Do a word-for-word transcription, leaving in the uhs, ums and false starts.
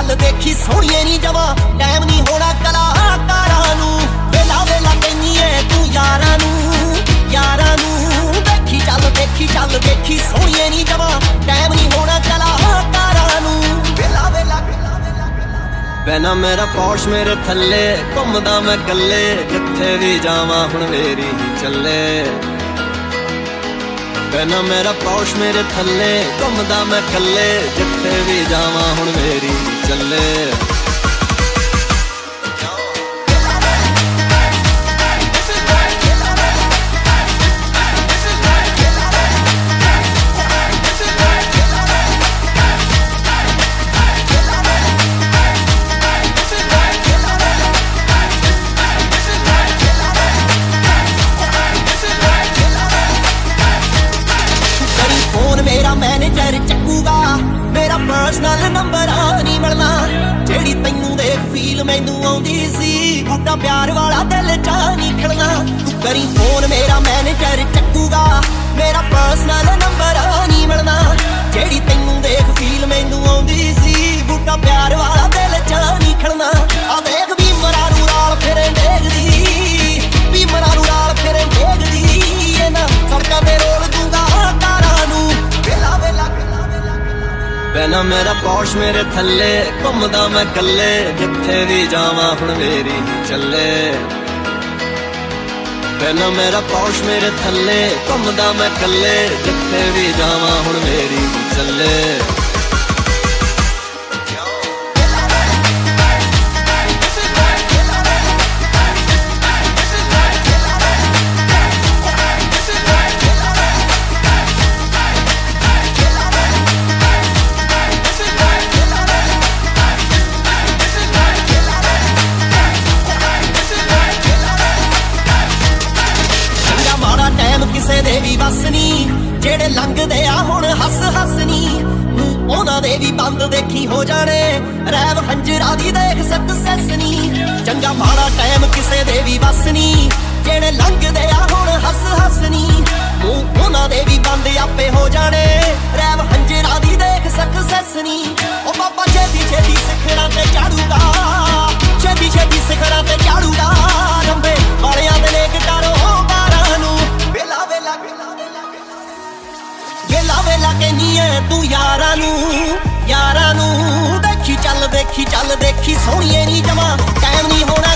चल देखी सोहणिए नी जमा टाइम नहीं होना कलाकारां नू वेला वेला कहनी है तू यारां नू यारां नू देखी चल देखी चल देखी सोहणिए नी जमा टाइम नहीं होना कलाकारां नू वेला वेला पैना मेरा पौश मेरे थल्ले घुमदा मैं कल्ले जिथे भी जावां हुण मेरी ही चले पैना मेरा पौश मेरे थल्ले घुमदा मैं कल्ले जिथे भी जावां हुण मेरी ही चले मेरा मैनेजर चकूगा मेरा पर्सनल नंबर आ नहीं मिलना जेड़ी तैनू देख फील मैनू आउंदी सी बूटा प्यार वाला दिल चा नहीं खिलना तू करी फोन मेरा मैनेजर चकूगा मेरा पर्सनल नंबर आ नहीं मिलना जेड़ी तैनू देख फील मैनू आउंदी सी बूटा प्यार वाला दिल चा नहीं खिलना आ देख भी मरा रूराल फिरे देखदी भी मरा रूराल फिरे देखदी ना सड़कां ते रोल दूंगा कारां नू पैना मेरा पौश मेरे थल्ले घुमदा मैं कल्ले जिथे भी जावां हुण मेरी ही चले पैना मेरा पौश मेरे थल्ले घुमदा मैं कल्ले जिथे भी जावां हुण मेरी ही चले किसे दे भी बस नी जेड़े लंघदे आ हुण हस हस नी उन्हां दे भी बंद देखी हो जाने रैव हंजरा दी देख सक्सेस नी चंगा माड़ा टाइम किसे दे भी बस नी जेड़े लंघदे आ हुण हस हस नी उन्हां दे भी बंद आपे हो जाने रैव हंजरा दी देख सक्सेस नी ओ बाबा छेती छेती सिखड़ा ते चाड़ूगा छेती छेती सिखड़ा ते चाड़ूगा रंबे वालियां दे लेक करो बारां नू वेला वेला वेला वेला कहनी है तू यारां नू यारां नू देखी चल देखी चल देखी सोहणिए नी जमा टाइम नहीं होना